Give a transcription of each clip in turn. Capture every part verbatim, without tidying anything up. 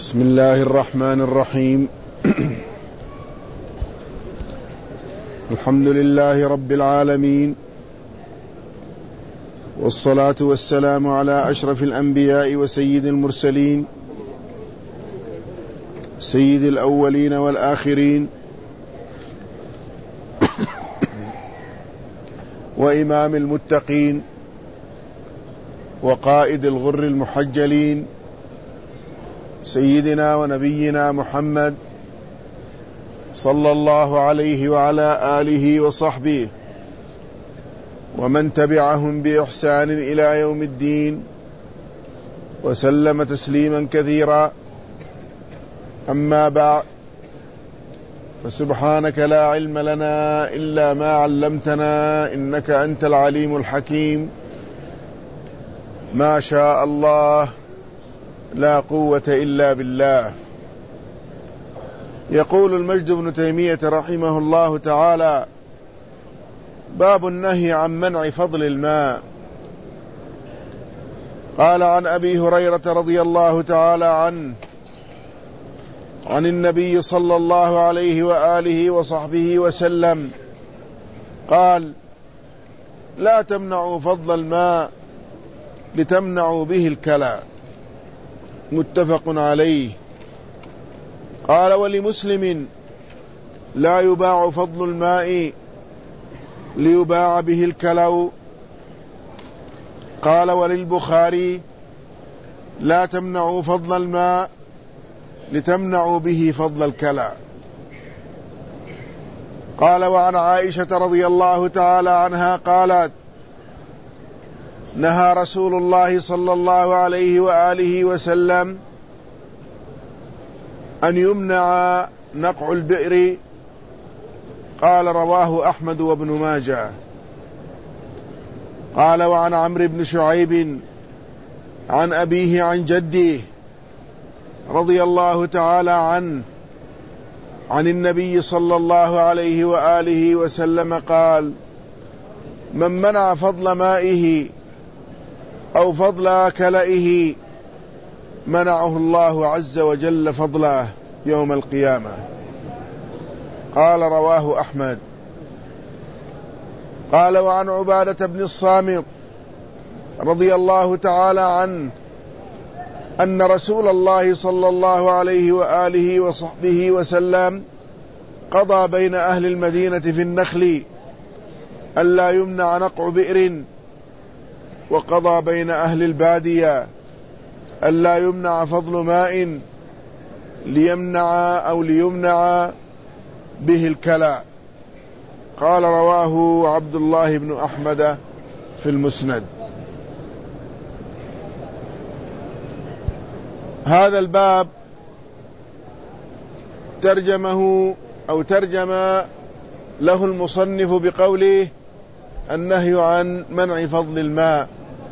بسم الله الرحمن الرحيم. الحمد لله رب العالمين، والصلاة والسلام على أشرف الأنبياء وسيد المرسلين، سيد الأولين والآخرين، وإمام المتقين، وقائد الغر المحجلين، سيدنا ونبينا محمد صلى الله عليه وعلى آله وصحبه ومن تبعهم بإحسان إلى يوم الدين، وسلم تسليما كثيرا. أما بعد، فسبحانك لا علم لنا إلا ما علمتنا إنك أنت العليم الحكيم. ما شاء الله لا قوة إلا بالله. يقول المجد بن تيمية رحمه الله تعالى: باب النهي عن منع فضل الماء. قال: عن أبي هريرة رضي الله تعالى عنه عن النبي صلى الله عليه وآله وصحبه وسلم قال: لا تمنعوا فضل الماء لتمنعوا به الكلى. متفق عليه. قال: ولمسلم: لا يباع فضل الماء ليباع به الكلو. قال: وللبخاري: لا تمنعوا فضل الماء لتمنعوا به فضل الكلى. قال: وعن عائشة رضي الله تعالى عنها قالت: نهى رسول الله صلى الله عليه وآله وسلم أن يمنع نقع البئر. قال: رواه أحمد وابن ماجه. قال: وعن عمرو بن شعيب عن أبيه عن جده رضي الله تعالى عنه عن النبي صلى الله عليه وآله وسلم قال: من منع فضل مائه أو فضل كلئه منعه الله عز وجل فضله يوم القيامة. قال: رواه أحمد. قال: وعن عبادة بن الصامت رضي الله تعالى عنه أن رسول الله صلى الله عليه وآله وصحبه وسلم قضى بين أهل المدينة في النخل ألا يمنع نقع بئر، وقضى بين أهل البادية ألا يمنع فضل ماء ليمنع أو ليمنع به الكلى. قال: رواه عبد الله بن أحمد في المسند. هذا الباب ترجمه أو ترجم له المصنف بقوله: النهي عن منع فضل الماء،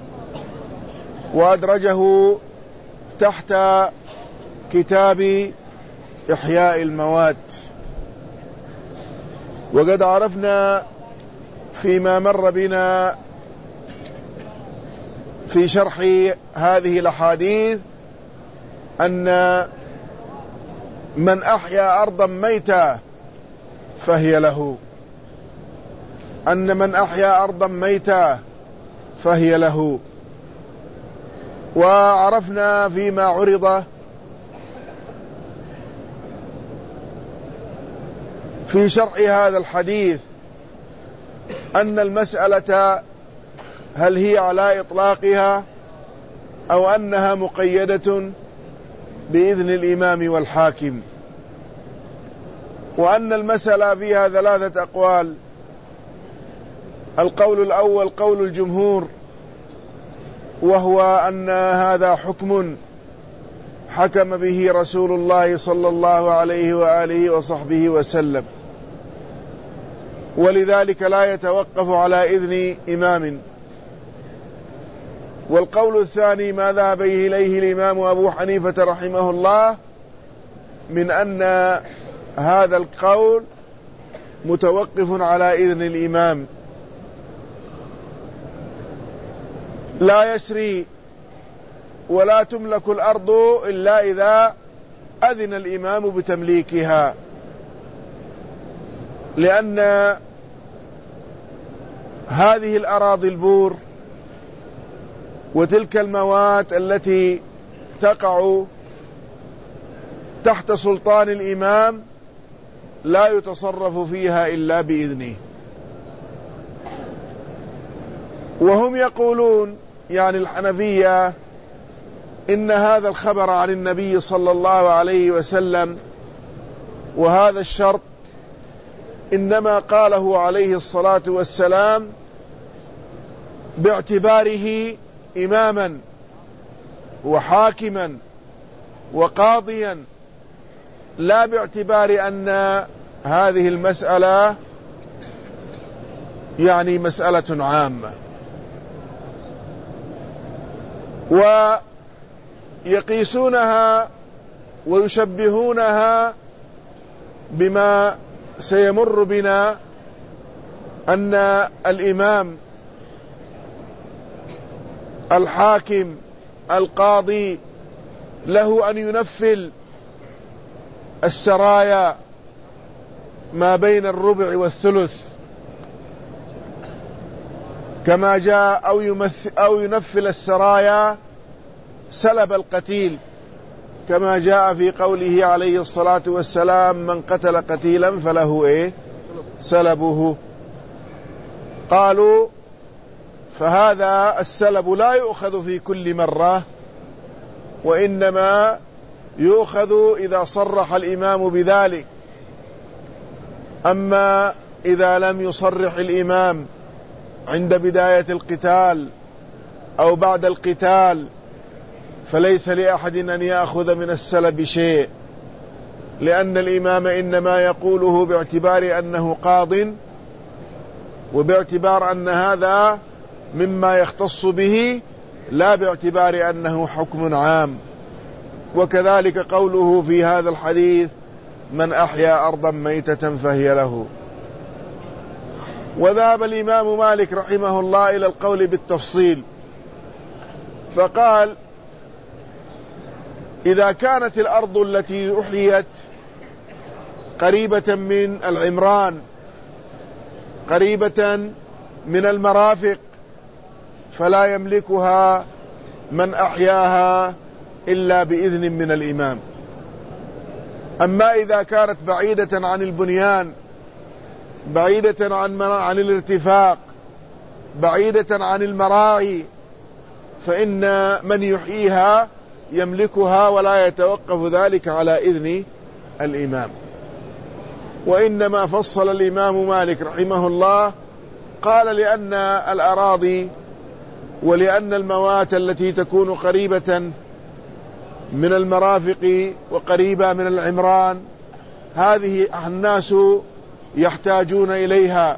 وأدرجه تحت كتاب إحياء الموات. وقد عرفنا فيما مر بنا في شرح هذه الأحاديث أن من أحيا أرضا ميتة فهي له، أن من أحيا أرضا ميتة فهي له. وعرفنا فيما عرض في شرح هذا الحديث أن المسألة هل هي على إطلاقها أو أنها مقيدة بإذن الإمام والحاكم، وأن المسألة فيها ثلاثة أقوال. القول الأول قول الجمهور، وهو أن هذا حكم حكم به رسول الله صلى الله عليه وآله وصحبه وسلم، ولذلك لا يتوقف على إذن إمام. والقول الثاني ما ذهب إليه الإمام أبو حنيفة رحمه الله من أن هذا القول متوقف على إذن الإمام، لا يسري ولا تملك الأرض إلا إذا أذن الإمام بتمليكها، لأن هذه الأراضي البور وتلك المواد التي تقع تحت سلطان الإمام لا يتصرف فيها إلا بإذنه. وهم يقولون يعني الحنفية إن هذا الخبر عن النبي صلى الله عليه وسلم وهذا الشرط إنما قاله عليه الصلاة والسلام باعتباره إماما وحاكما وقاضيا، لا باعتبار أن هذه المسألة يعني مسألة عامة. ويقيسونها ويشبهونها بما سيمر بنا، أن الإمام الحاكم القاضي له أن ينفل السرايا ما بين الربع والثلث كما جاء، أو, يمثل أو ينفل السرايا سلب القتيل كما جاء في قوله عليه الصلاة والسلام: من قتل قتيلا فله إيه؟ سلبه. قالوا فهذا السلب لا يؤخذ في كل مرة، وإنما يؤخذ إذا صرح الإمام بذلك. أما إذا لم يصرح الإمام عند بداية القتال أو بعد القتال فليس لأحد أن يأخذ من السلب شيء، لأن الإمام إنما يقوله باعتبار أنه قاض، وباعتبار أن هذا مما يختص به، لا باعتبار أنه حكم عام. وكذلك قوله في هذا الحديث: من أحيا أرضا ميتة فهي له. وذهب الإمام مالك رحمه الله إلى القول بالتفصيل، فقال: إذا كانت الأرض التي أحيت قريبة من العمران، قريبة من المرافق، فلا يملكها من أحياها إلا بإذن من الإمام. أما إذا كانت بعيدة عن البنيان، بعيدة عن عن الارتفاق، بعيدة عن المراعي، فإن من يحييها يملكها ولا يتوقف ذلك على إذن الإمام. وإنما فصل الإمام مالك رحمه الله، قال: لأن الأراضي ولأن الموات التي تكون قريبة من المرافق وقريبة من العمران هذه الناس يحتاجون إليها،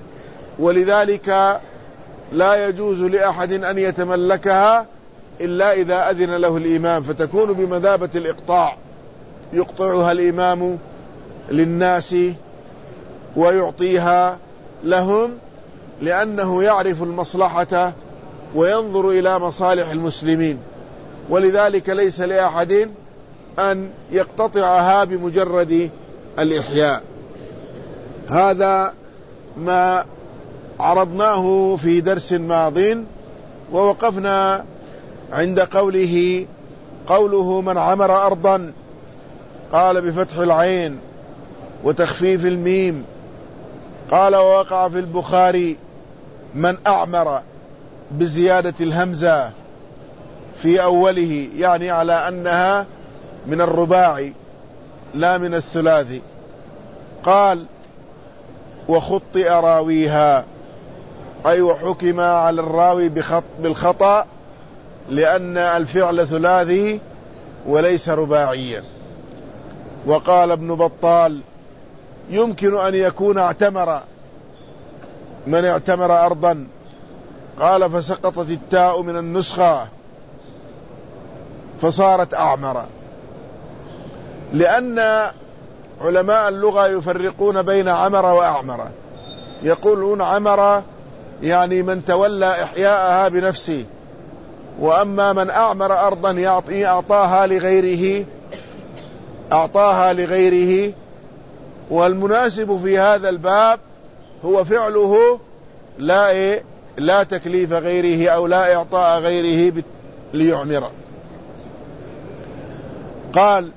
ولذلك لا يجوز لأحد أن يتملكها إلا إذا أذن له الإمام، فتكون بمثابة الإقطاع، يقطعها الإمام للناس ويعطيها لهم، لأنه يعرف المصلحة وينظر إلى مصالح المسلمين، ولذلك ليس لأحد أن يقتطعها بمجرد الإحياء. هذا ما عرضناه في درس ماض، ووقفنا عند قوله قوله من عمر أرضا، قال بفتح العين وتخفيف الميم. قال: ووقع في البخاري من أعمر بزيادة الهمزة في أوله، يعني على أنها من الرباعي لا من الثلاثي. قال: وخطئ راويها، أي وحكم على الراوي بخط بالخطأ، لأن الفعل ثلاثي وليس رباعيا. وقال ابن بطال: يمكن أن يكون اعتمر من اعتمر أرضا. قال: فسقطت التاء من النسخة فصارت أعمر، لأن علماء اللغة يفرقون بين عمر وأعمر. يقولون عمر يعني من تولى إحياءها بنفسه، وأما من أعمر أرضا يعطي أعطاها لغيره أعطاها لغيره، والمناسب في هذا الباب هو فعله لا إيه لا تكليف غيره أو لا إعطاء غيره ليعمر. قال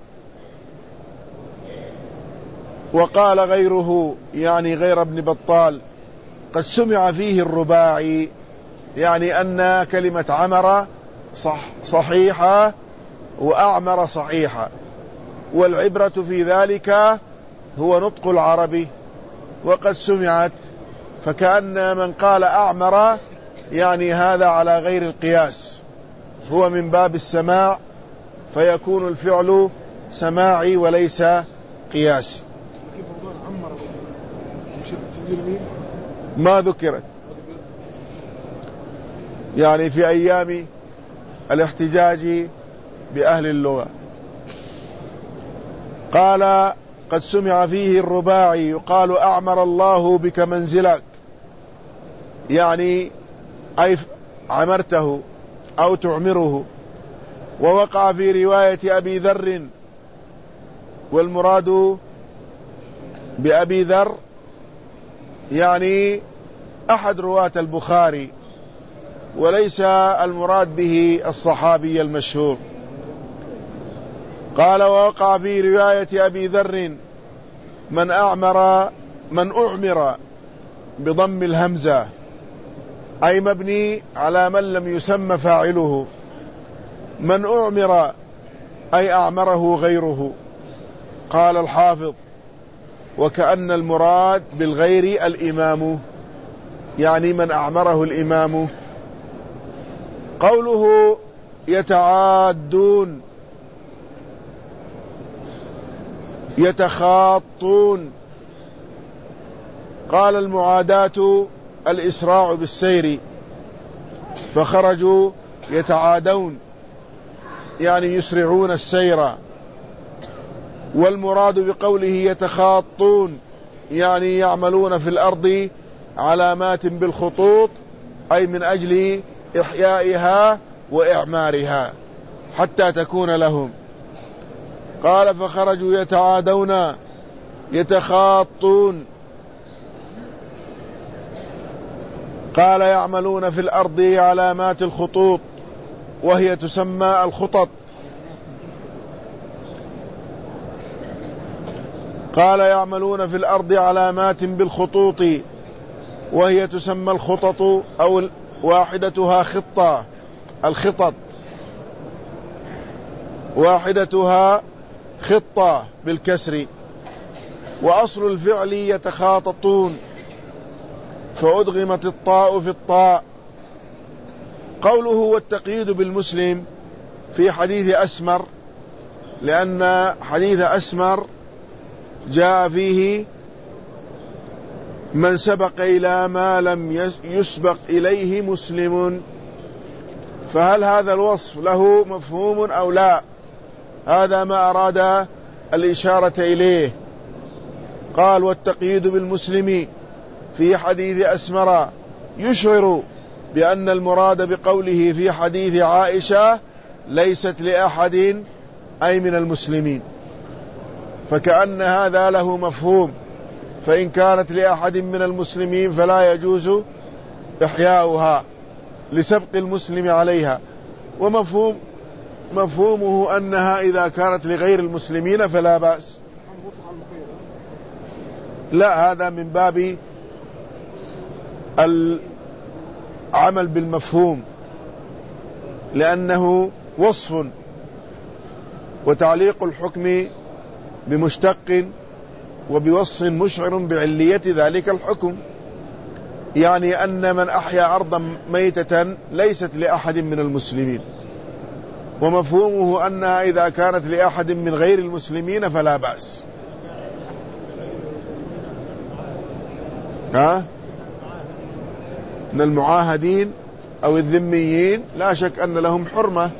وقال غيره يعني غير ابن بطال قد سمع فيه الرباعي، يعني أن كلمة عمر صح صحيحة وأعمر صحيحة، والعبرة في ذلك هو نطق العربي، وقد سمعت فكأن من قال أعمر يعني هذا على غير القياس، هو من باب السماع فيكون الفعل سماعي وليس قياسي. ما ذكرت يعني في أيام الاحتجاج بأهل اللغة. قال قد سمع فيه الرباعي يقال أعمر الله بك منزلك، يعني أي عمرته أو تعمره. ووقع في رواية أبي ذر، والمراد بأبي ذر يعني أحد رواة البخاري، وليس المراد به الصحابي المشهور. قال ووقع في رواية أبي ذر من أعمر من أعمر بضم الهمزة، أي مبني على من لم يسمى فاعله، من أعمر أي أعمره غيره. قال الحافظ وكأن المراد بالغير الإمام، يعني من أعمره الإمام. قوله يتعادون يتخاطون، قال المعاداة الإسراع بالسير، فخرجوا يتعادون يعني يسرعون السير. والمراد بقوله يتخاطون يعني يعملون في الأرض علامات بالخطوط، أي من أجل إحيائها وإعمارها حتى تكون لهم. قال فخرجوا يتعادون يتخاطون، قال يعملون في الأرض علامات الخطوط، وهي تسمى الخطط. قال يعملون في الأرض علامات بالخطوط، وهي تسمى الخطط، أو واحدتها خطة، الخطط واحدتها خطة بالكسر. وأصل الفعل يتخاططون، فأدغمت الطاء في الطاء. قوله والتقييد بالمسلم في حديث أسمر، لأن حديث أسمر جاء فيه من سبق إلى ما لم يسبق إليه مسلم، فهل هذا الوصف له مفهوم أو لا؟ هذا ما أراد الإشارة إليه. قال والتقييد بالمسلم في حديث أسمر يشعر بأن المراد بقوله في حديث عائشة ليست لأحد أي من المسلمين، فكأن هذا له مفهوم، فإن كانت لأحد من المسلمين فلا يجوز إحياؤها لسبق المسلم عليها، ومفهوم مفهومه أنها إذا كانت لغير المسلمين فلا بأس. لا، هذا من باب العمل بالمفهوم، لأنه وصف، وتعليق الحكم بمشتق وبوصف مشعر بعلية ذلك الحكم، يعني أن من أحيا أرضا ميتة ليست لأحد من المسلمين، ومفهومه أنها إذا كانت لأحد من غير المسلمين فلا بأس. ها؟ من المعاهدين أو الذميين لا شك أن لهم حرمة.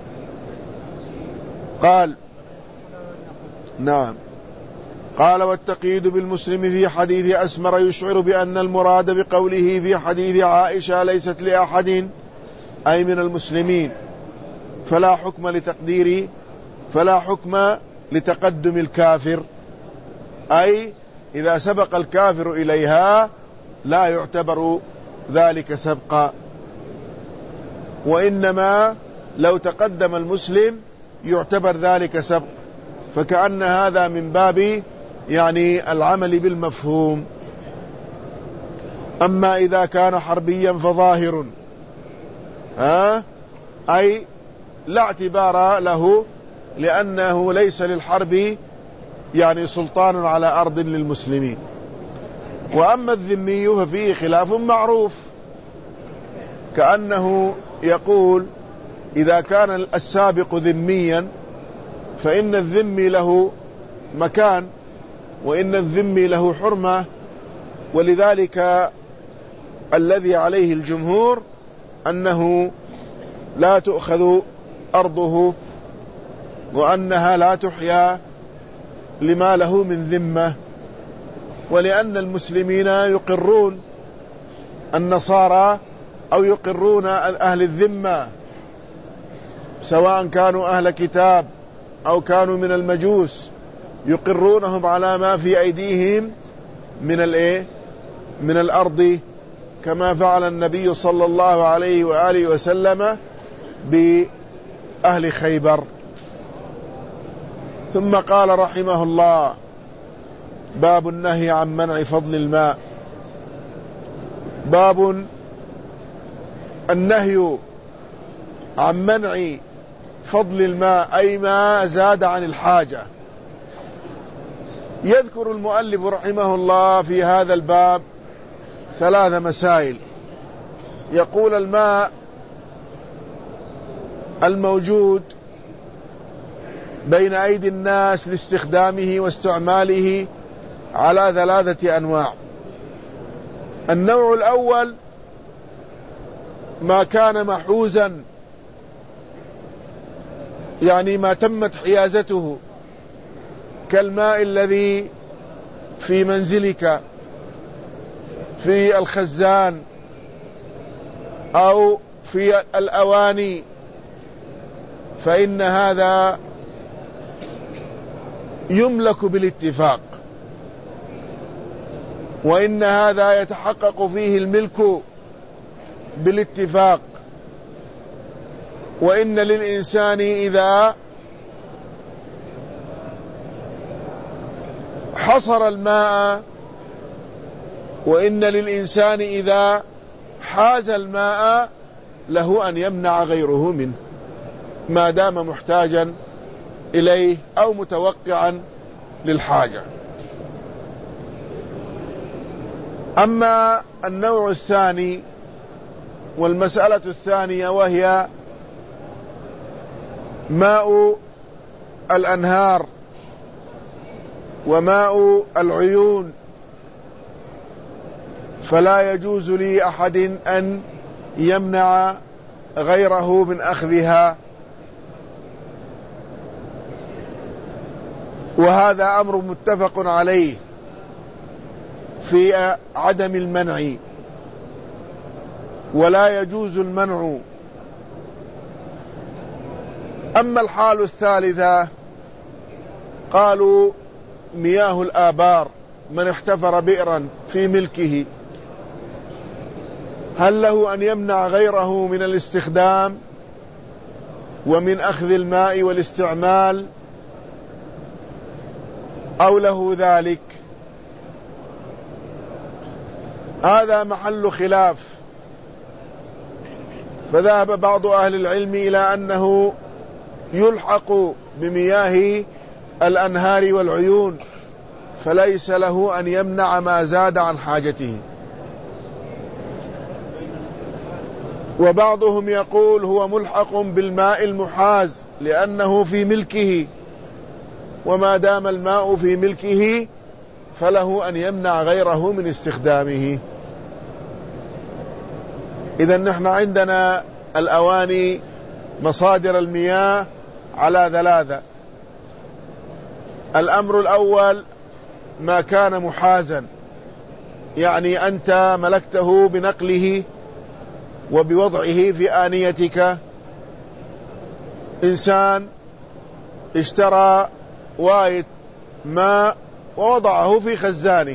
قال نعم. قال والتقييد بالمسلم في حديث أسمر يشعر بأن المراد بقوله في حديث عائشة ليست لأحد أي من المسلمين، فلا حكم لتقدير فلا حكم لتقدم الكافر، أي إذا سبق الكافر إليها لا يعتبر ذلك سبقا، وإنما لو تقدم المسلم يعتبر ذلك سبق، فكأن هذا من باب يعني العمل بالمفهوم. أما إذا كان حربيا فظاهر، ها أي لا اعتبار له، لأنه ليس للحرب يعني سلطان على أرض للمسلمين. وأما الذمي ففيه خلاف معروف، كأنه يقول إذا كان السابق ذميا فإن الذمي له مكان، وإن الذمي له حرمة، ولذلك الذي عليه الجمهور أنه لا تؤخذ أرضه، وأنها لا تحيا لما له من ذمة، ولأن المسلمين يقرون النصارى أو يقرون أهل الذمة، سواء كانوا أهل كتاب أو كانوا من المجوس، يقرونهم على ما في أيديهم من الإيه من الأرض، كما فعل النبي صلى الله عليه وآله وسلم بأهل خيبر. ثم قال رحمه الله: باب النهي عن منع فضل الماء. باب النهي عن منع فضل الماء، أي ما زاد عن الحاجة. يذكر المؤلف رحمه الله في هذا الباب ثلاث مسائل. يقول: الماء الموجود بين أيدي الناس لاستخدامه واستعماله على ثلاثة أنواع. النوع الأول ما كان محوزا، يعني ما تمت حيازته، كالماء الذي في منزلك في الخزان أو في الأواني، فإن هذا يملك بالاتفاق، وإن هذا يتحقق فيه الملك بالاتفاق. وإن للإنسان إذا حصر الماء، وإن للإنسان إذا حاز الماء له أن يمنع غيره منه ما دام محتاجا إليه أو متوقعا للحاجة. أما النوع الثاني والمسألة الثانية، وهي ماء الأنهار وماء العيون، فلا يجوز لأحد أن يمنع غيره من أخذها، وهذا أمر متفق عليه في عدم المنع، ولا يجوز المنع. أما الحال الثالثة، قالوا مياه الآبار، من احتفر بئرا في ملكه، هل له أن يمنع غيره من الاستخدام ومن أخذ الماء والاستعمال، أو له ذلك؟ هذا محل خلاف. فذهب بعض أهل العلم إلى أنه يلحق بمياه الأنهار والعيون، فليس له أن يمنع ما زاد عن حاجته. وبعضهم يقول هو ملحق بالماء المحاز لأنه في ملكه، وما دام الماء في ملكه فله أن يمنع غيره من استخدامه. إذن نحن عندنا الأواني مصادر المياه على ثلاثة. الأمر الأول ما كان محازا، يعني أنت ملكته بنقله وبوضعه في آنيتك. إنسان اشترى وايد ماء ووضعه في خزانه،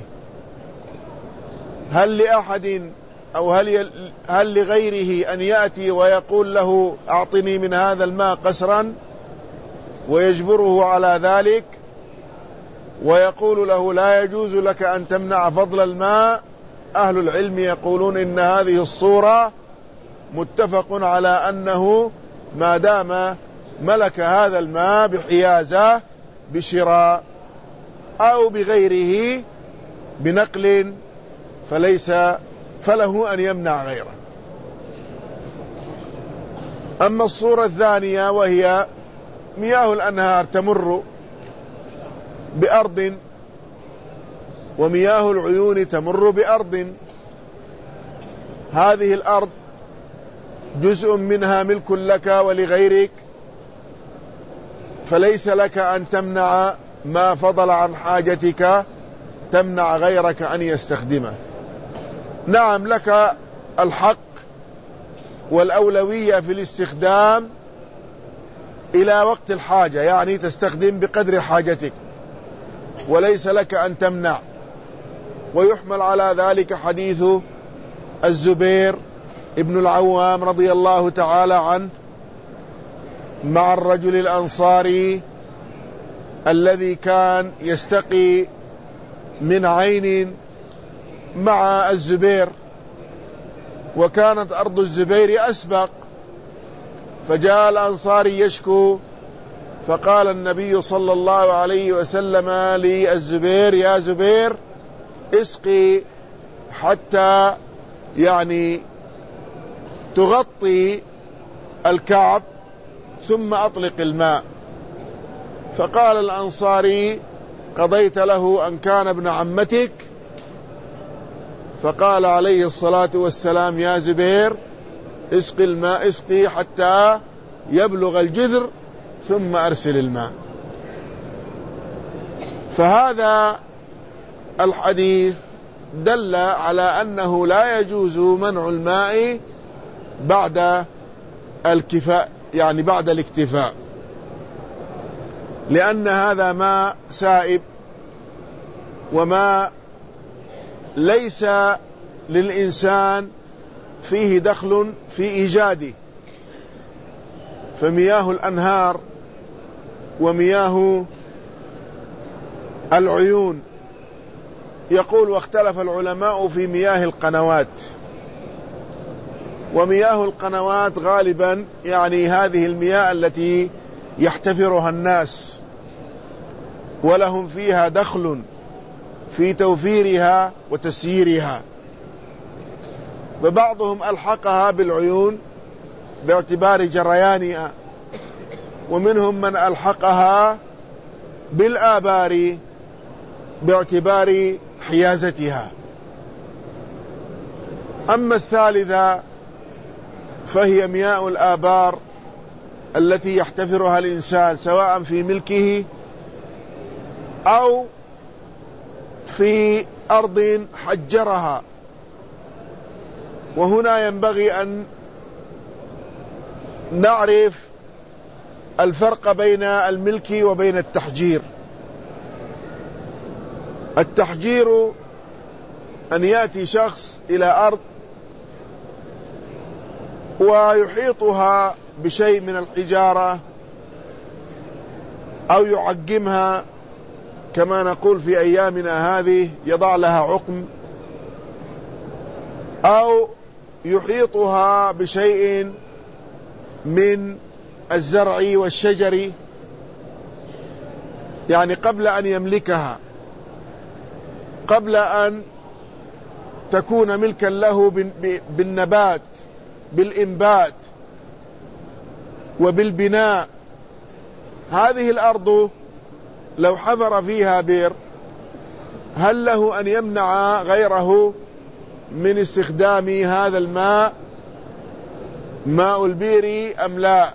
هل لأحد أو هل, هل لغيره أن يأتي ويقول له أعطني من هذا الماء قسرا ويجبره على ذلك، ويقول له لا يجوز لك أن تمنع فضل الماء؟ أهل العلم يقولون إن هذه الصورة متفق على أنه ما دام ملك هذا الماء بحيازة بشراء أو بغيره بنقل فليس فله أن يمنع غيره. أما الصورة الثانية وهي مياه الأنهار تمر بأرض ومياه العيون تمر بأرض، هذه الأرض جزء منها ملك لك ولغيرك، فليس لك أن تمنع ما فضل عن حاجتك، تمنع غيرك أن يستخدمه. نعم لك الحق والأولوية في الاستخدام إلى وقت الحاجة، يعني تستخدم بقدر حاجتك وليس لك أن تمنع. ويحمل على ذلك حديث الزبير ابن العوام رضي الله تعالى عنه مع الرجل الأنصاري الذي كان يستقي من عين مع الزبير، وكانت أرض الزبير أسبق، فجاء الأنصاري يشكو، فقال النبي صلى الله عليه وسلم للزبير يا زبير اسقي حتى يعني تغطي الكعب ثم أطلق الماء. فقال الأنصاري قضيت له أن كان ابن عمتك؟ فقال عليه الصلاة والسلام يا زبير اسقي الماء، اسقي حتى يبلغ الجذر ثم أرسل الماء. فهذا الحديث دل على أنه لا يجوز منع الماء بعد الكفاء، يعني بعد الاكتفاء، لأن هذا ماء سائب وما ليس للإنسان فيه دخل في إيجاده. فمياه الأنهار ومياه العيون، يقول واختلف العلماء في مياه القنوات، ومياه القنوات غالبا يعني هذه المياه التي يحتفرها الناس ولهم فيها دخل في توفيرها وتسييرها، فبعضهم ألحقها بالعيون باعتبار جريانها، ومنهم من ألحقها بالآبار باعتبار حيازتها. أما الثالثة فهي مياه الآبار التي يحتفرها الإنسان سواء في ملكه أو في أرض حجرها. وهنا ينبغي أن نعرف الفرق بين الملك وبين التحجير. التحجير أن يأتي شخص إلى أرض ويحيطها بشيء من الحجارة أو يعقمها كما نقول في أيامنا هذه، يضع لها عقم، أو يحيطها بشيء من الزرع والشجر، يعني قبل أن يملكها، قبل أن تكون ملكا له بالنبات بالإنبات وبالبناء. هذه الأرض لو حفر فيها بئر هل له أن يمنع غيره من استخدام هذا الماء ماء البئر أم لا؟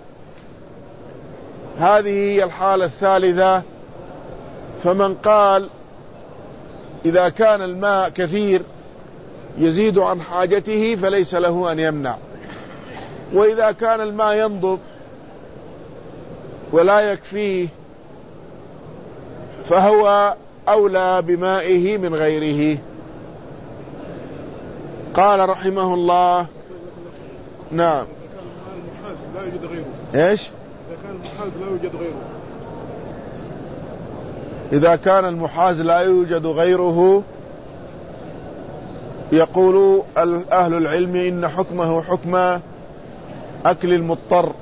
هذه هي الحالة الثالثة. فمن قال إذا كان الماء كثير يزيد عن حاجته فليس له أن يمنع، وإذا كان الماء ينضب ولا يكفيه فهو أولى بمائه من غيره. قال رحمه الله: نعم. لا يوجد غيره. ايش؟ إذا كان المحاز لا يوجد غيره. إذا كان المحاز لا يوجد غيره، يقول أهل العلم إن حكمه حكم أكل المضطر،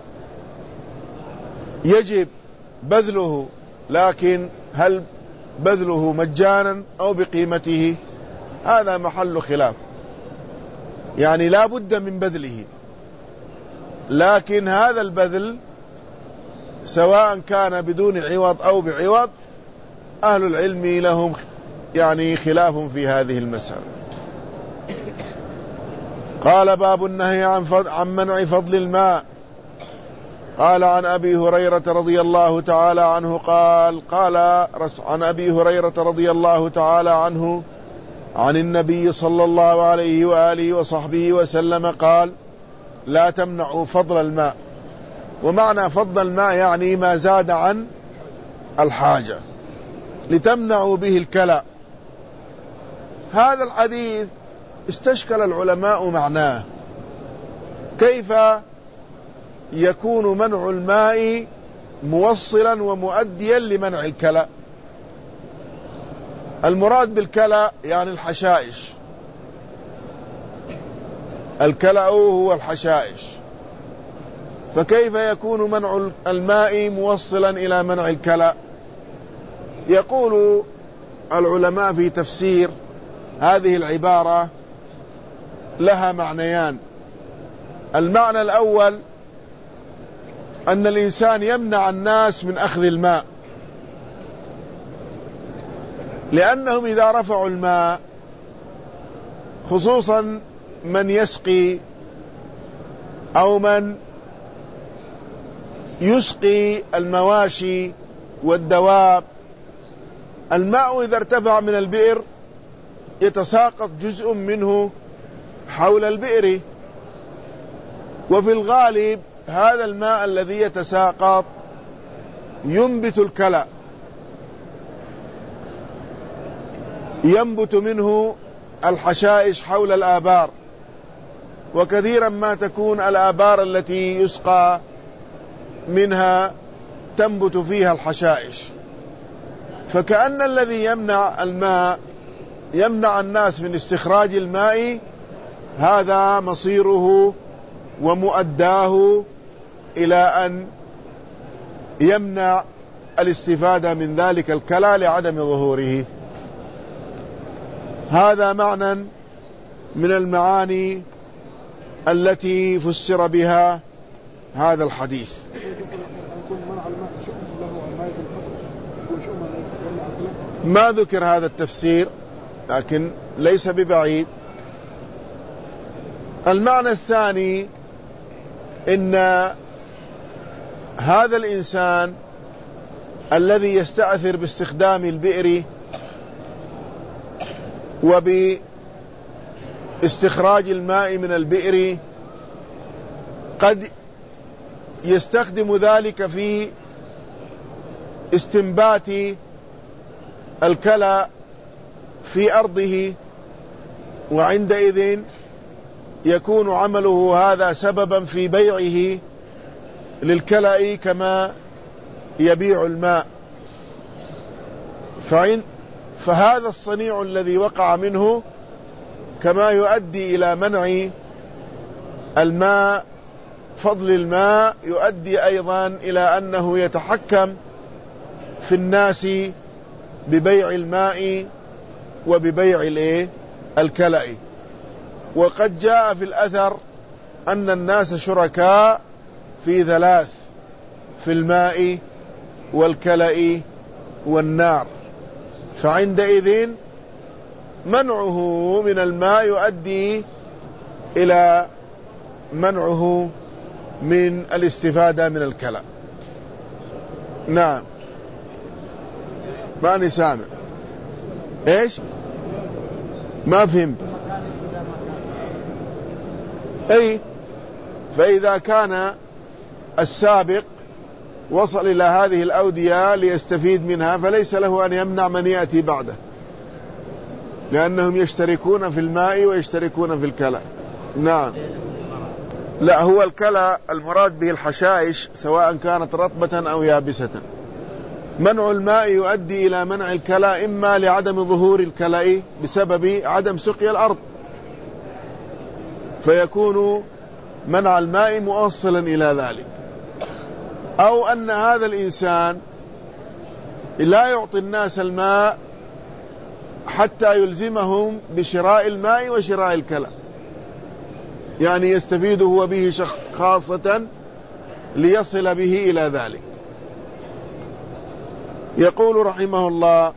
يجب بذله، لكن هل بذله مجانا أو بقيمته؟ هذا محل خلاف، يعني لا بد من بذله، لكن هذا البذل سواء كان بدون عوض أو بعوض أهل العلم لهم يعني خلاف في هذه المسألة. قال: باب النهي عن, عن منع فضل الماء. قال: عن أبي هريرة رضي الله تعالى عنه قال قال عن أبي هريرة رضي الله تعالى عنه عن النبي صلى الله عليه وآله وصحبه وسلم قال: لا تمنعوا فضل الماء. ومعنى فضل الماء يعني ما زاد عن الحاجة، لتمنعوا به الكلى. هذا الحديث استشكل العلماء معناه، كيف يكون منع الماء موصلا ومؤديا لمنع الكلى؟ المراد بالكلى يعني الحشائش، الكلى هو الحشائش، فكيف يكون منع الماء موصلا إلى منع الكلى؟ يقول العلماء في تفسير هذه العبارة لها معنيان. المعنى الأول أن الإنسان يمنع الناس من أخذ الماء، لأنهم إذا رفعوا الماء، خصوصا من يسقي أو من يسقي المواشي والدواب، الماء إذا ارتفع من البئر يتساقط جزء منه حول البئر، وفي الغالب هذا الماء الذي يتساقط ينبت الكلى، ينبت منه الحشائش حول الآبار، وكثيرا ما تكون الآبار التي يسقى منها تنبت فيها الحشائش. فكأن الذي يمنع الماء يمنع الناس من استخراج الماء، هذا مصيره ومؤداه إلى أن يمنع الاستفادة من ذلك الكلى لعدم ظهوره. هذا معنى من المعاني التي فسر بها هذا الحديث. ما ذكر هذا التفسير لكن ليس ببعيد. المعنى الثاني إن هذا الإنسان الذي يستأثر باستخدام البئر وباستخراج الماء من البئر قد يستخدم ذلك في استنبات الكلى في أرضه، وعندئذ يكون عمله هذا سببا في بيعه للكلى كما يبيع الماء. فعن فهذا الصنيع الذي وقع منه كما يؤدي إلى منع الماء، فضل الماء، يؤدي أيضا إلى أنه يتحكم في الناس ببيع الماء وببيع الكلى. وقد جاء في الأثر أن الناس شركاء في ثلاث: في الماء والكلى والنار، فعندئذ منعه من الماء يؤدي إلى منعه من الاستفادة من الكلى. نعم، ماني سامع. ايش؟ ما فهمت. اي، فإذا كان السابق وصل إلى هذه الأودية ليستفيد منها فليس له أن يمنع من يأتي بعده، لأنهم يشتركون في الماء ويشتركون في الكلى. نعم. لا، هو الكلى المراد به الحشائش سواء كانت رطبة أو يابسة. منع الماء يؤدي إلى منع الكلى، إما لعدم ظهور الكلى بسبب عدم سقي الأرض، فيكون منع الماء موصلا إلى ذلك، أو أن هذا الإنسان لا يعطي الناس الماء حتى يلزمهم بشراء الماء وشراء الكلى، يعني يستفيد هو به شخص خاصة ليصل به إلى ذلك. يقول رحمه الله: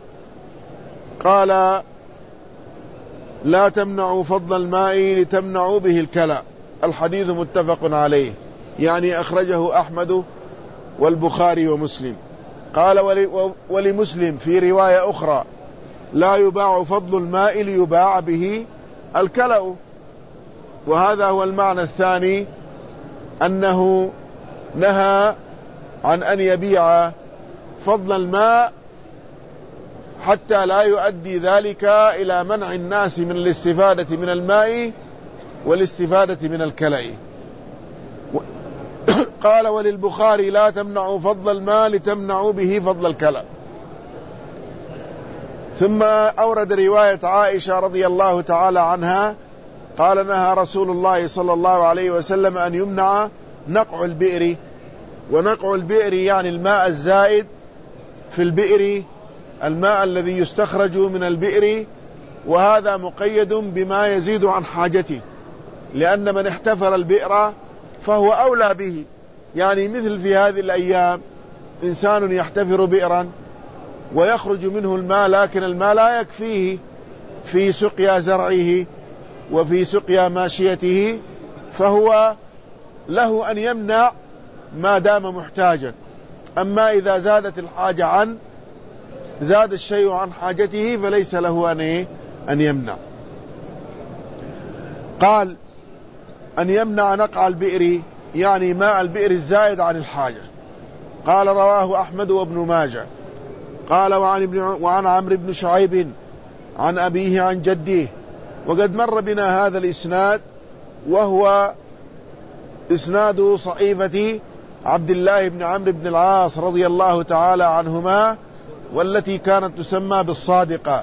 قال: لا تمنعوا فضل الماء لتمنعوا به الكلى. الحديث متفق عليه، يعني أخرجه أحمد والبخاري ومسلم. قال: ولمسلم في رواية أخرى: لا يباع فضل الماء ليباع به الكلى. وهذا هو المعنى الثاني، أنه نهى عن أن يبيع فضل الماء حتى لا يؤدي ذلك إلى منع الناس من الاستفادة من الماء والاستفادة من الكلى. قال: وللبخاري: لا تمنعوا فضل الماء لتمنعوا به فضل الكلى. ثم أورد رواية عائشة رضي الله تعالى عنها قال: نهى رسول الله صلى الله عليه وسلم أن يمنع نقع البئر. ونقع البئر يعني الماء الزائد في البئر، الماء الذي يستخرج من البئر، وهذا مقيد بما يزيد عن حاجته، لأن من احتفر البئر فهو أولى به. يعني مثل في هذه الأيام إنسان يحتفر بئرا ويخرج منه الماء، لكن الماء لا يكفيه في سقيا زرعه وفي سقيا ماشيته، فهو له أن يمنع ما دام محتاجا. أما إذا زادت الحاجة عن زاد الشيء عن حاجته فليس له أن أن يمنع. قال: أن يمنع نقع البئر يعني ماء البئر الزائد عن الحاجة. قال: رواه أحمد وابن ماجه. قال: وعن, ابن وعن عمرو بن شعيب عن أبيه عن جده. وقد مر بنا هذا الإسناد، وهو إسناد صحيفة عبد الله بن عمرو بن العاص رضي الله تعالى عنهما، والتي كانت تسمى بالصادقة،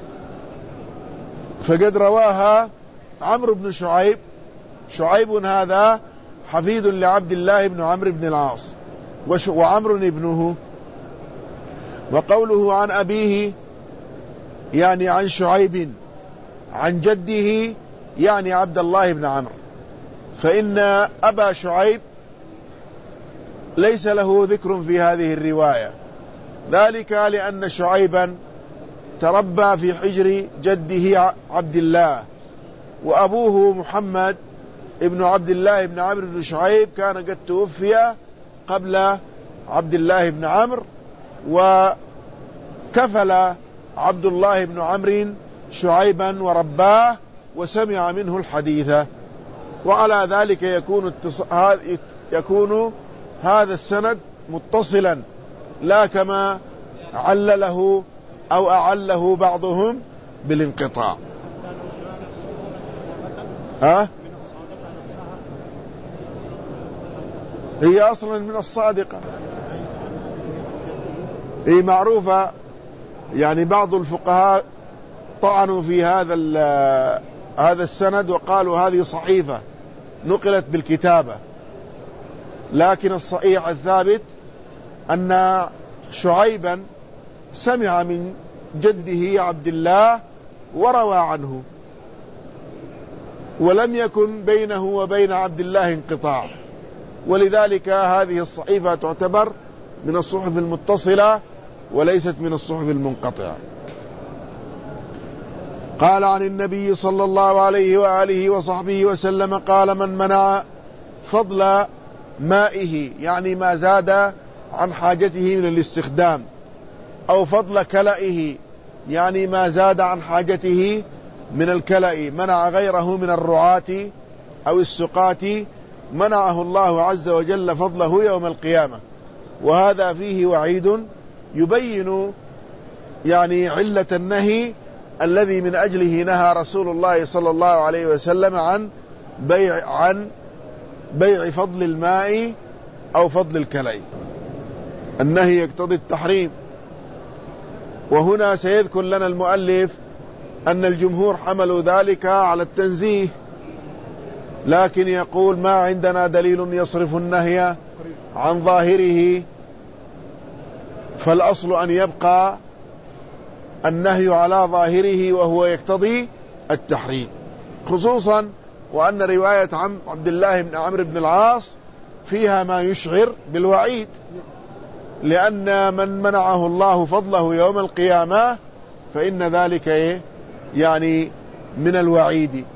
فقد رواها عمرو بن شعيب. شعيب هذا حفيد لعبد الله بن عمرو بن العاص، وعمرو ابنه. وقوله عن أبيه يعني عن شعيب، عن جده يعني عبد الله بن عمرو، فإن أبا شعيب ليس له ذكر في هذه الرواية، ذلك لأن شعيبا تربى في حجر جده عبد الله، وأبوه محمد ابن عبد الله بن عمرو بن شعيب كان قد توفي قبل عبد الله بن عمرو، وكفل عبد الله بن عمرو شعيبا ورباه وسمع منه الحديث. وعلى ذلك يكون, يكون هذا السند متصلا، لا كما علله أو أعله بعضهم بالانقطاع. ها؟ هي أصلا من الصادقة، هي معروفة. يعني بعض الفقهاء طعنوا في هذا هذا السند وقالوا هذه صحيفة نقلت بالكتابة، لكن الصحيح الثابت أن شعيبا سمع من جده عبد الله وروى عنه، ولم يكن بينه وبين عبد الله انقطاع، ولذلك هذه الصحيفة تعتبر من الصحف المتصلة وليست من الصحف المنقطعة. قال: عن النبي صلى الله عليه وآله وصحبه وسلم قال: من منع فضل مائه يعني ما زاد عن حاجته من الاستخدام، أو فضل كلئه يعني ما زاد عن حاجته من الكلأ، منع غيره من الرعاة أو السقاة، منعه الله عز وجل فضله يوم القيامة. وهذا فيه وعيد يبين يعني علة النهي الذي من أجله نهى رسول الله صلى الله عليه وسلم عن بيع عن بيع فضل الماء أو فضل الكلي. النهي يقتضي التحريم. وهنا سيذكر لنا المؤلف أن الجمهور حملوا ذلك على التنزيه، لكن يقول ما عندنا دليل يصرف النهي عن ظاهره، فالأصل أن يبقى النهي على ظاهره وهو يقتضي التحريم، خصوصا وأن رواية عبد الله بن عمرو بن العاص فيها ما يشعر بالوعيد، لأن من منعه الله فضله يوم القيامة فإن ذلك يعني من الوعيد.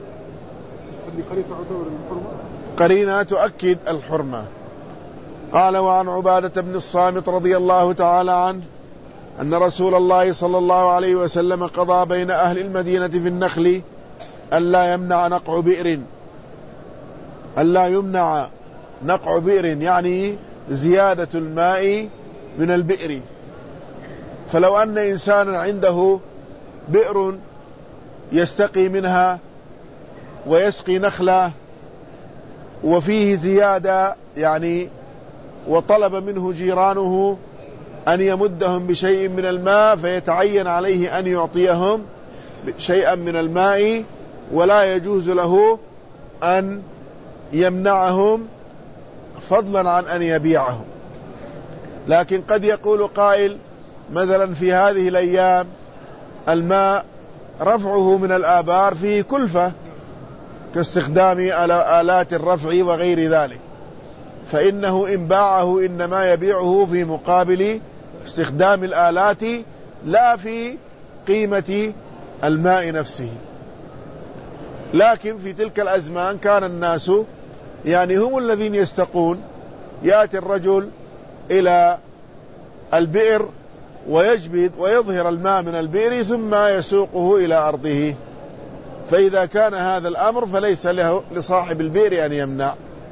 قرينة تؤكد الحرمة. قال: وعن عبادة بن الصامت رضي الله تعالى عنه أن رسول الله صلى الله عليه وسلم قضى بين أهل المدينة في النخل ألا يمنع نقع بئر ألا يمنع نقع بئر يعني زيادة الماء من البئر. فلو أن إنسانا عنده بئر يستقي منها ويسقي نخله وفيه زيادة يعني، وطلب منه جيرانه أن يمدهم بشيء من الماء، فيتعين عليه أن يعطيهم شيئا من الماء، ولا يجوز له أن يمنعهم فضلا عن أن يبيعهم. لكن قد يقول قائل مثلا في هذه الأيام الماء رفعه من الآبار فيه كلفة كاستخدام آلات الرفع وغير ذلك، فإنه إن باعه إنما يبيعه في مقابل استخدام الآلات لا في قيمة الماء نفسه. لكن في تلك الأزمان كان الناس يعني هم الذين يستقون، يأتي الرجل إلى البئر ويجبد ويظهر الماء من البئر ثم يسوقه إلى أرضه، فإذا كان هذا الأمر فليس له لصاحب البئر أن يمنع،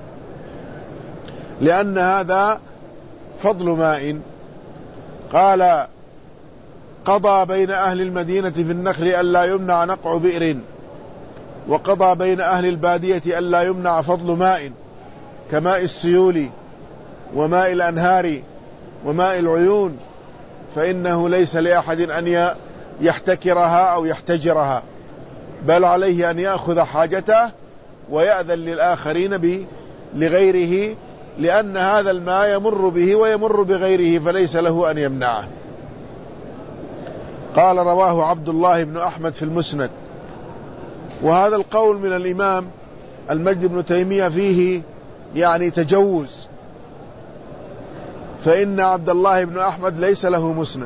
لأن هذا فضل ماء. قال: قضى بين أهل المدينة في النخل ألا يمنع نقع بئر، وقضى بين أهل البادية ألا يمنع فضل ماء كماء السيول وماء الأنهار وماء العيون، فإنه ليس لأحد أن يحتكرها أو يحتجرها، بل عليه أن يأخذ حاجته ويأذن للآخرين لغيره، لأن هذا الماء يمر به ويمر بغيره فليس له أن يمنعه. قال: رواه عبد الله بن أحمد في المسند. وهذا القول من الإمام المجد بن تيمية فيه يعني تجوز، فإن عبد الله بن أحمد ليس له مسند،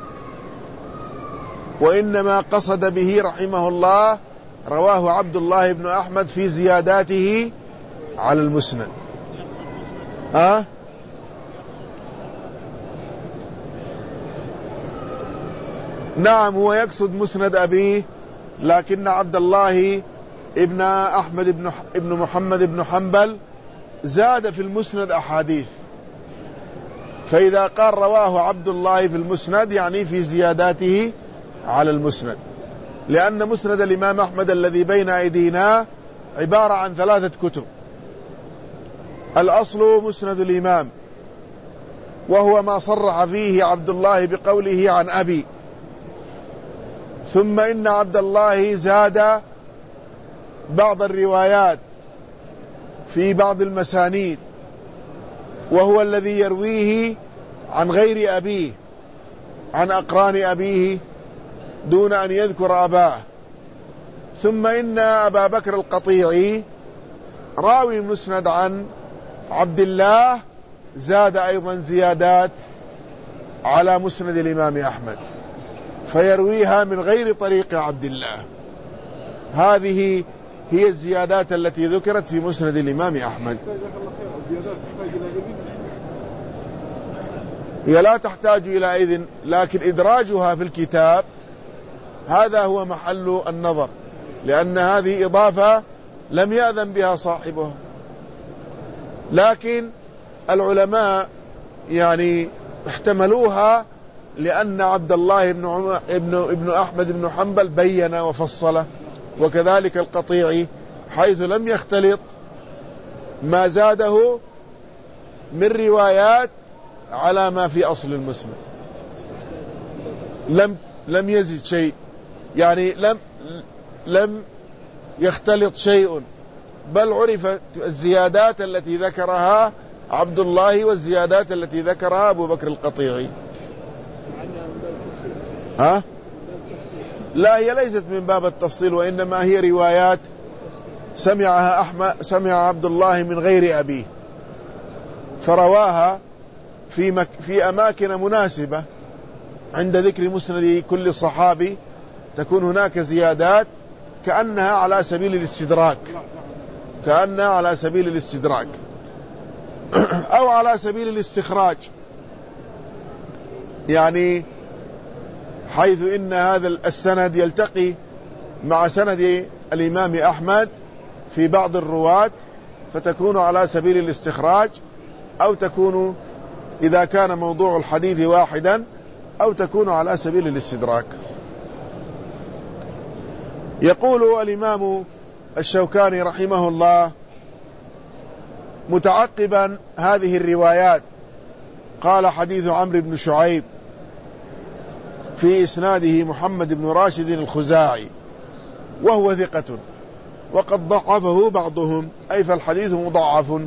وإنما قصد به رحمه الله رواه عبد الله بن أحمد في زياداته على المسند. ها؟ نعم، هو يقصد مسند أبيه، لكن عبد الله ابن أحمد ابن محمد بن حنبل زاد في المسند أحاديث، فإذا قال رواه عبد الله في المسند يعني في زياداته على المسند، لأن مسند الإمام أحمد الذي بين أيدينا عبارة عن ثلاثة كتب. الأصل مسند الإمام، وهو ما صرح فيه عبد الله بقوله عن أبي، ثم إن عبد الله زاد بعض الروايات في بعض المسانيد، وهو الذي يرويه عن غير أبيه، عن أقران أبيه دون أن يذكر أباه. ثم إن أبا بكر القطيعي راوي مسند عن عبد الله زاد أيضا زيادات على مسند الإمام أحمد، فيرويها من غير طريق عبد الله. هذه هي الزيادات التي ذكرت في مسند الإمام أحمد. هي لا تحتاج إلى إذن، لكن إدراجها في الكتاب هذا هو محل النظر، لأن هذه إضافة لم يأذن بها صاحبه. لكن العلماء يعني احتملوها لأن عبد الله بن, عم... ابن... ابن أحمد بن حنبل بين وفصل، وكذلك القطيعي، حيث لم يختلط ما زاده من روايات على ما في أصل المسند، لم لم يزد شيء، يعني لم لم يختلط شيء، بل عرفت الزيادات التي ذكرها عبد الله والزيادات التي ذكرها أبو بكر القطيعي. ها؟ لا، هي ليست من باب التفصيل، وإنما هي روايات سمعها أحمد سمع عبد الله من غير أبيه، فرواها في مك في أماكن مناسبة عند ذكر مسند كل صحابي، تكون هناك زيادات كأنها على سبيل الاستدراك، كأنها على سبيل الاستدراك أو على سبيل الاستخراج، يعني حيث إن هذا السند يلتقي مع سند الإمام أحمد في بعض الرواة، فتكون على سبيل الاستخراج، أو تكون إذا كان موضوع الحديث واحدا، أو تكون على سبيل الاستدراك. يقول الإمام الشوكاني رحمه الله متعقبا هذه الروايات، قال: حديث عمرو بن شعيب في إسناده محمد بن راشد الخزاعي وهو ثقة، وقد ضعفه بعضهم، أي فالحديث مضعف،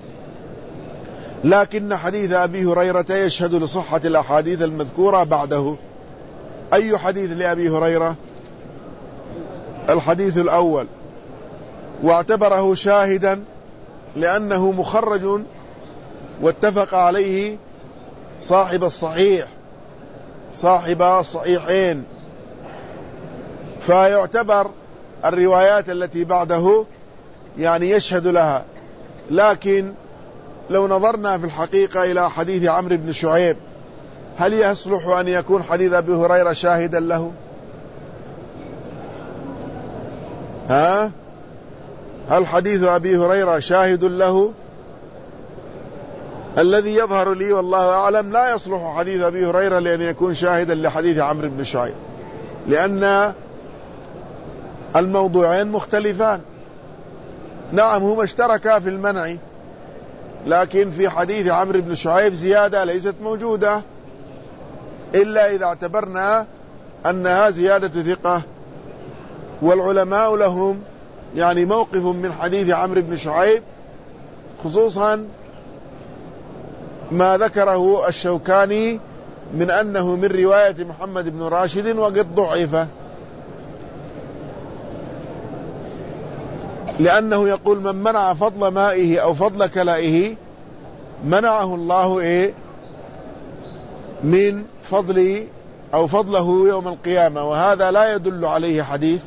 لكن حديث أبي هريرة يشهد لصحة الأحاديث المذكورة بعده. أي حديث لأبي هريرة؟ الحديث الأول، واعتبره شاهدا لأنه مخرج واتفق عليه صاحب الصحيح صاحب الصحيحين، فيعتبر الروايات التي بعده يعني يشهد لها. لكن لو نظرنا في الحقيقة إلى حديث عمرو بن شعيب، هل يصلح أن يكون حديث أبي هريرة شاهدا له؟ ها؟ هل حديث أبي هريرة شاهد له؟ الذي يظهر لي والله أعلم لا يصلح حديث أبي هريرة لأن يكون شاهدا لحديث عمرو بن شعيب، لأن الموضوعين مختلفان. نعم هما اشتركا في المنع، لكن في حديث عمرو بن شعيب زيادة ليست موجودة، إلا إذا اعتبرنا أنها زيادة ثقة، والعلماء لهم يعني موقف من حديث عمرو بن شعيب، خصوصا ما ذكره الشوكاني من أنه من رواية محمد بن راشد وقد ضعف، لأنه يقول: من منع فضل مائه أو فضل كلائه منعه الله إيه من فضل أو فضله يوم القيامة. وهذا لا يدل عليه حديث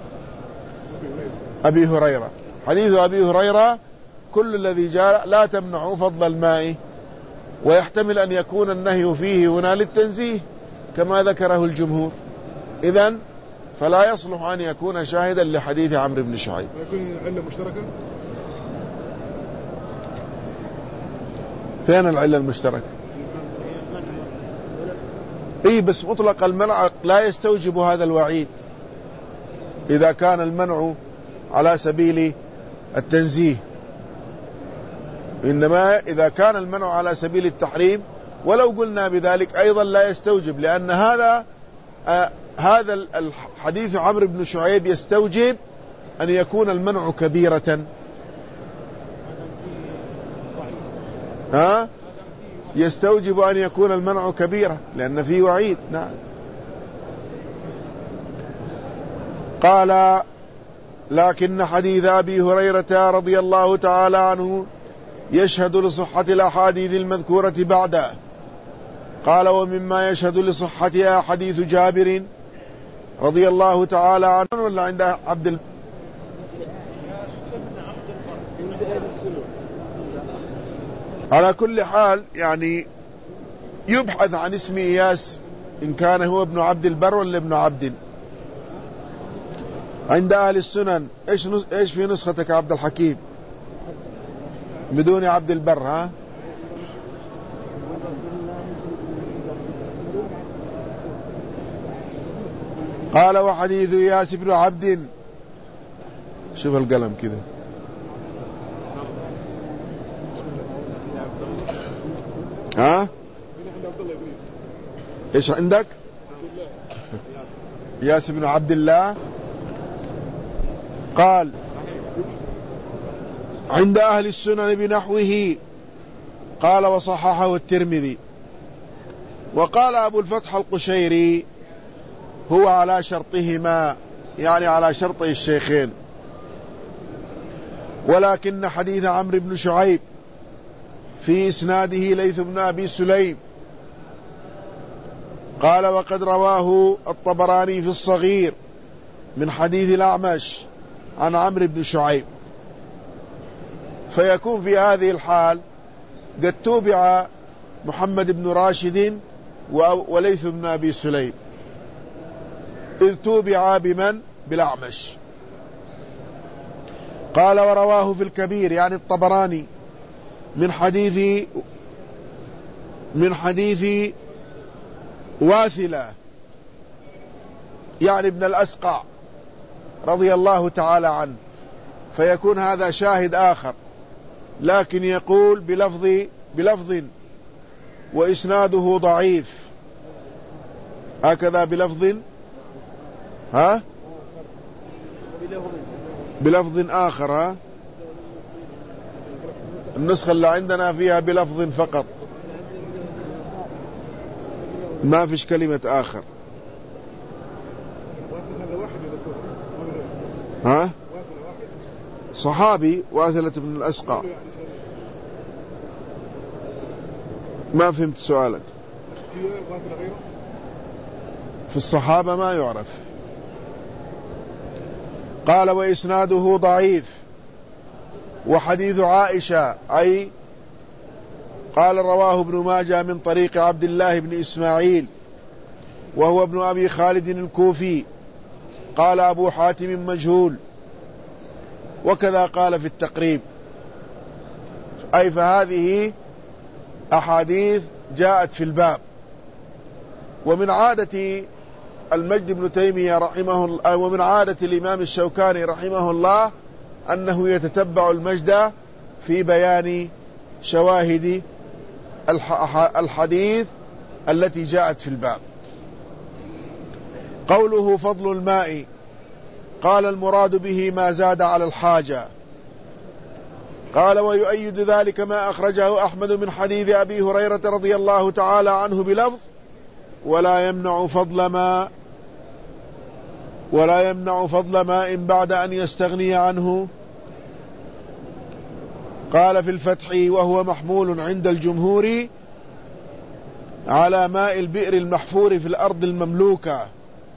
أبي هريرة. حديث أبي هريرة كل الذي جاء: لا تمنعوا فضل الماء، ويحتمل أن يكون النهي فيه هنا للتنزيه كما ذكره الجمهور، إذن فلا يصلح أن يكون شاهدا لحديث عمرو بن شعيب. ويكون علة مشتركة؟ فين العلة المشتركة؟ إيه بس مطلق المنع لا يستوجب هذا الوعيد إذا كان المنع على سبيل التنزيه، إنما إذا كان المنع على سبيل التحريم، ولو قلنا بذلك أيضا لا يستوجب، لأن هذا آه هذا الحديث عمرو بن شعيب يستوجب أن يكون المنع كبيرة، ها يستوجب أن يكون المنع كبيرة لأن فيه وعيد. نعم. قال: لكن حديث أبي هريرة رضي الله تعالى عنه يشهد لصحة الأحاديث المذكورة بعده. قال: ومما يشهد لصحتها حديث جابر رضي الله تعالى عنه. ولا عند عبد ال... على كل حال يعني يبحث عن اسم إياس إن كان هو ابن عبد البر ولا ابن عبد. عند أهل السنن إيش نس... إيش في نسختك عبد الحكيم؟ بدون عبد البر. ها قال وحديث إياس بن عبد، شوف القلم كذا، ها ايش عندك؟ إياس بن عبد الله قال عند أهل السنن بنحوه، قال وصححه الترمذي. وقال أبو الفتح القشيري هو على شرطهما، يعني على شرط الشيخين، ولكن حديث عمرو بن شعيب في إسناده ليث بن أبي سليم. قال وقد رواه الطبراني في الصغير من حديث الأعمش عن عمرو بن شعيب، فيكون في هذه الحال قد توبع محمد بن راشد وليث بن أبي سليم، إذ توبع بمن؟ بالأعمش. قال ورواه في الكبير يعني الطبراني من حديث من حديث واثلة يعني ابن الأسقع رضي الله تعالى عنه، فيكون هذا شاهد آخر، لكن يقول بلفظ بلفظ وإسناده ضعيف، هكذا بلفظ ها بلفظ آخر، ها النسخة اللي عندنا فيها بلفظ فقط، ما فيش كلمة آخر. ها صحابي واثلة بن الأسقع. ما فهمت سؤالك. في الصحابة ما يعرف. قال وإسناده ضعيف. وحديث عائشة أي قال رواه ابن ماجه من طريق عبد الله بن إسماعيل وهو ابن أبي خالد الكوفي. قال أبو حاتم مجهول، وكذا قال في التقريب. أي فهذه أحاديث جاءت في الباب. ومن عادة المجد بن تيمية رحمه الله، ومن عادة الإمام الشوكاني رحمه الله، أنه يتتبع المجد في بيان شواهد الحديث التي جاءت في الباب. قوله فضل الماء، قال المراد به ما زاد على الحاجة. قال ويؤيد ذلك ما أخرجه أحمد من حديث أبي هريرة رضي الله تعالى عنه بلفظ ولا يمنع فضل ماء ولا يمنع فضل ماء بعد أن يستغني عنه. قال في الفتح وهو محمول عند الجمهور على ماء البئر المحفور في الأرض المملوكة،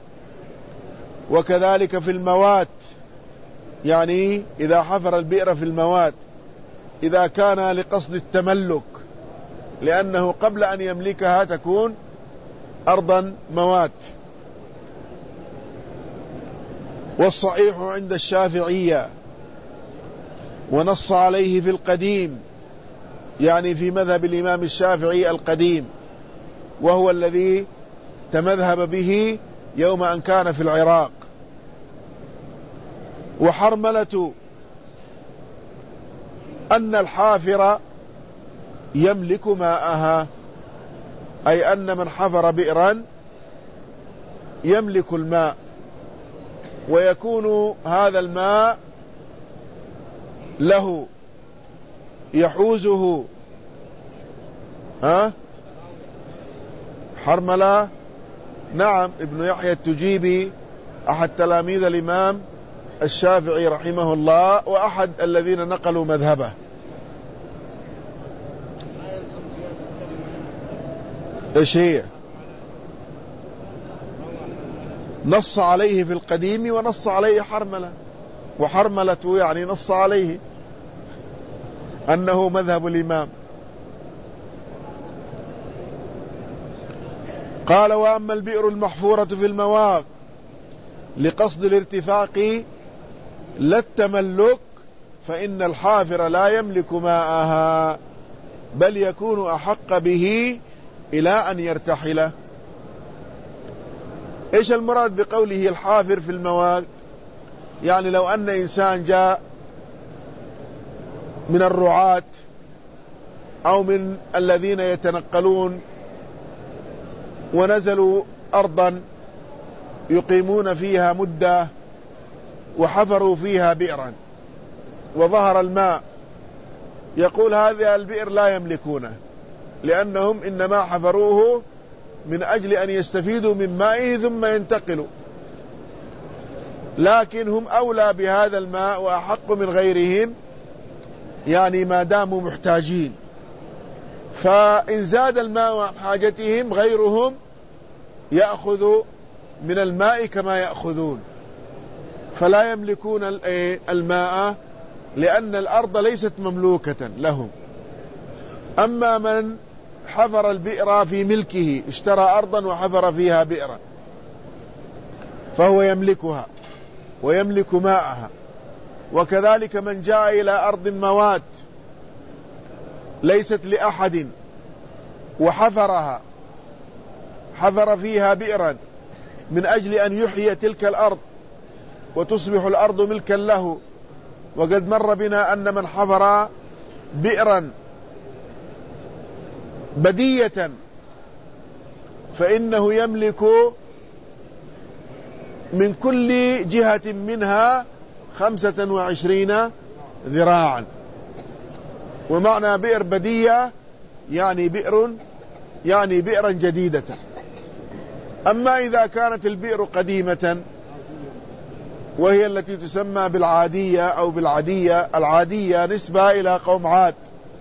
وكذلك في الموات، يعني إذا حفر البئر في الموات إذا كان لقصد التملك، لأنه قبل أن يملكها تكون أرضا موات. والصحيح عند الشافعية ونص عليه في القديم، يعني في مذهب الإمام الشافعي القديم، وهو الذي تمذهب به يوم أن كان في العراق. وحرملة أن الحافر يملك ماءها، أي أن من حفر بئرا يملك الماء، ويكون هذا الماء له يحوزه. ها حرملة نعم ابن يحيى التجيبي أحد تلاميذ الإمام الشافعي رحمه الله، وأحد الذين نقلوا مذهبه. إيش هي؟ نص عليه في القديم ونص عليه حرملة، وحرملة يعني نص عليه أنه مذهب الإمام. قال وأما البئر المحفورة في المواقع لقصد الارتفاق لا التملك فإن الحافر لا يملك ماءها، بل يكون أحق به إلى أن يرتحل. إيش المراد بقوله الحافر في المواد؟ يعني لو أن إنسان جاء من الرعاة أو من الذين يتنقلون ونزلوا أرضا يقيمون فيها مدة وحفروا فيها بئرا وظهر الماء، يقول هذا البئر لا يملكونه، لأنهم إنما حفروه من أجل أن يستفيدوا من مائه ثم ينتقلوا، لكن هم أولى بهذا الماء وأحق من غيرهم، يعني ما داموا محتاجين. فإن زاد الماء عن حاجتهم غيرهم يأخذ من الماء كما يأخذون، فلا يملكون الماء لأن الأرض ليست مملوكة لهم. أما من حفر البئر في ملكه، اشترى أرضا وحفر فيها بئرا، فهو يملكها ويملك ماءها. وكذلك من جاء إلى أرض موات ليست لأحد وحفرها، حفر فيها بئرا من أجل أن يحيي تلك الأرض وتصبح الأرض ملكا له. وقد مر بنا أن من حفر بئرا بدية فإنه يملك من كل جهة منها خمسة وعشرين ذراعا. ومعنى بئر بدية يعني بئر يعني بئرا جديدة. أما إذا كانت البئر قديمة وهي التي تسمى بالعادية أو بالعادية، العادية نسبة إلى قوم عاد،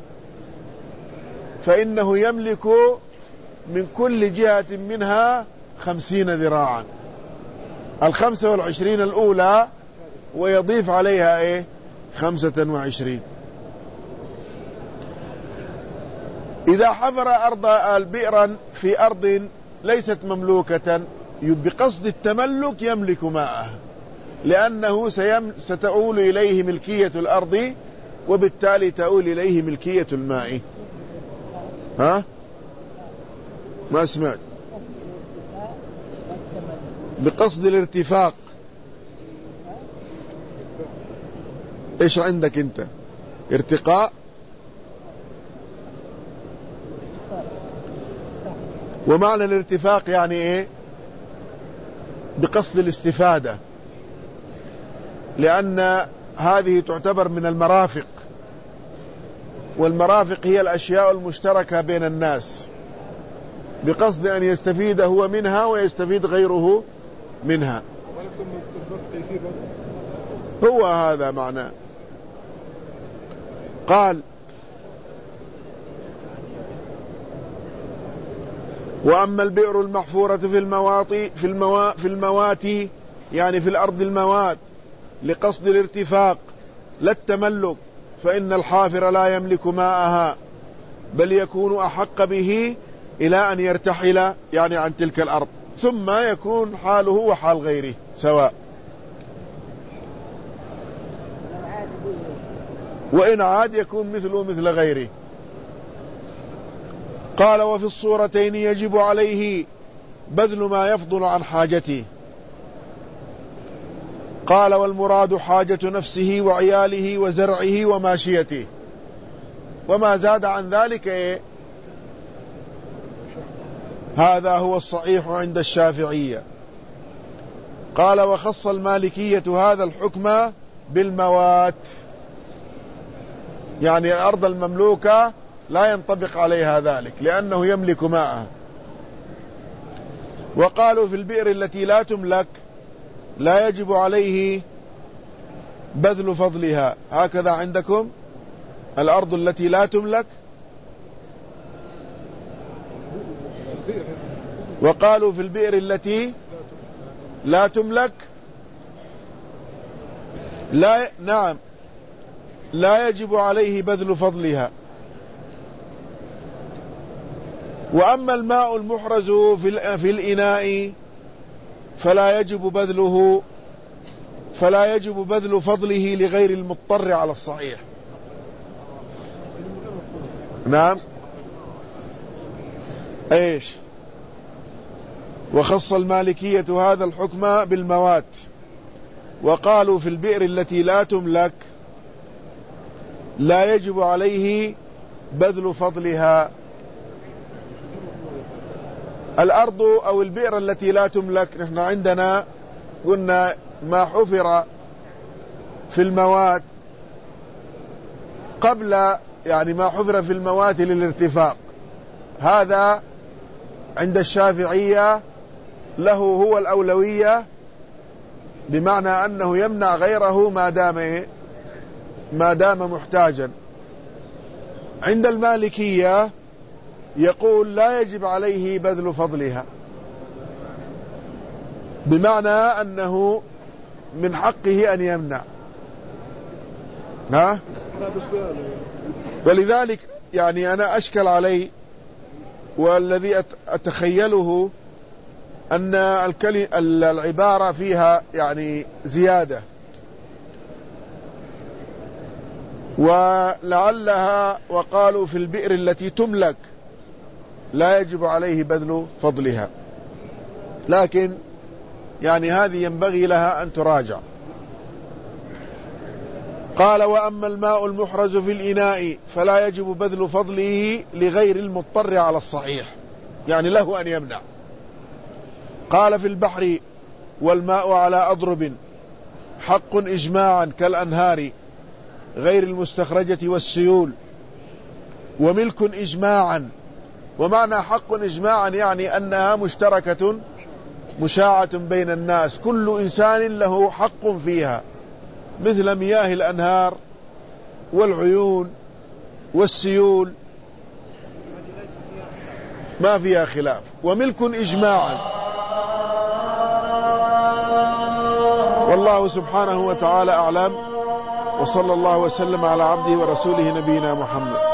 فإنه يملك من كل جهة منها خمسين ذراعا، الخمسة والعشرين الأولى ويضيف عليها إيه خمسة وعشرين. إذا حفر أرض البئرا في أرض ليست مملوكة بقصد التملك يملك ماءه، لأنه سيم ستؤول إليه ملكية الأرض وبالتالي تؤول إليه ملكية الماء. ها ما سمعت؟ بقصد الارتفاق. ايش عندك انت؟ ارتقاء. ومعنى الارتفاق يعني ايه؟ بقصد الاستفادة، لأن هذه تعتبر من المرافق، والمرافق هي الأشياء المشتركة بين الناس بقصد أن يستفيد هو منها ويستفيد غيره منها. هو هذا معناه. قال وأما البئر المحفورة في المواطي في الموا في المواتي يعني في الأرض الموات لقصد الارتفاق لا التملك، فإن الحافر لا يملك ماءها، بل يكون أحق به إلى أن يرتحل يعني عن تلك الأرض، ثم يكون حاله وحال غيره سواء، وإن عاد يكون مثله مثل غيره. قال وفي الصورتين يجب عليه بذل ما يفضل عن حاجته. قال والمراد حاجة نفسه وعياله وزرعه وماشيته، وما زاد عن ذلك إيه؟ هذا هو الصحيح عند الشافعية. قال وخص المالكية هذا الحكم بالموات، يعني الأرض المملوكة لا ينطبق عليها ذلك لأنه يملك ماءها. وقالوا في البئر التي لا تملك لا يجب عليه بذل فضلها، هكذا عندكم الأرض التي لا تملك. وقالوا في البئر التي لا تملك لا نعم لا يجب عليه بذل فضلها. وأما الماء المحرز في الإناء فلا يجب بذله فلا يجب بذل فضله لغير المضطر على الصحيح. نعم ايش وخص المالكية هذا الحكم بالموات، وقالوا في البئر التي لا تملك لا يجب عليه بذل فضلها. الأرض أو البئر التي لا تملك، نحن عندنا قلنا ما حفر في الموات قبل، يعني ما حفر في الموات للارتفاق، هذا عند الشافعية له هو الأولوية، بمعنى أنه يمنع غيره ما دام ما دام محتاجا. عند المالكية يقول لا يجب عليه بذل فضلها، بمعنى أنه من حقه أن يمنع. ها؟ ولذلك يعني أنا أشكل علي، والذي أتخيله أن العبارة فيها يعني زيادة، ولعلها وقالوا في البئر التي تملك لا يجب عليه بذل فضلها، لكن يعني هذه ينبغي لها أن تراجع. قال وأما الماء المحرز في الإناء فلا يجب بذل فضله لغير المضطر على الصحيح، يعني له أن يمنع. قال في البحر والماء على أضرب حق إجماعا كالأنهار غير المستخرجة والسيول، وملك إجماعا. ومعنى حق إجماعا يعني أنها مشتركة مشاعة بين الناس، كل إنسان له حق فيها، مثل مياه الأنهار والعيون والسيول ما فيها خلاف. وملك إجماعا، والله سبحانه وتعالى أعلم، وصلى الله وسلم على عبده ورسوله نبينا محمد.